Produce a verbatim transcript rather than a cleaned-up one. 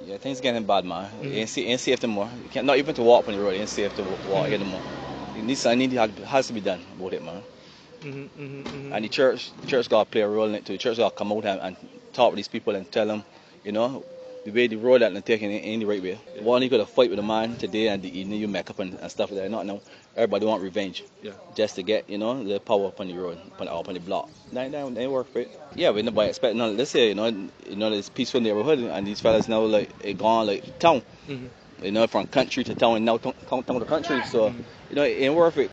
Yeah, things getting bad, man. Mm-hmm. It ain't, sa- ain't safe anymore. You can't, not even to walk on the road. It ain't safe to wa- walk Mm-hmm. anymore. It needs, I need has to be done about it, man. Mm-hmm. Mm-hmm. And the church, the church got to play a role in it too. The church got to come out and, and talk with these people and tell them, you know, the way the road that they're taking ain't ain't the right way. Yeah. One, you got to fight with a man today and the evening you make up and, and stuff like that. Not now. Everybody want revenge. Yeah. Just to get, you know, the power up on the road, up on, up on the block. That, that, that ain't work for it. Yeah, we nobody expect none. Let's say, you know, you know, this peaceful neighborhood and these fellas now like it gone like town. Mm-hmm. You know, from country to town and now town, town to country. So, Mm-hmm. you know, it ain't worth it.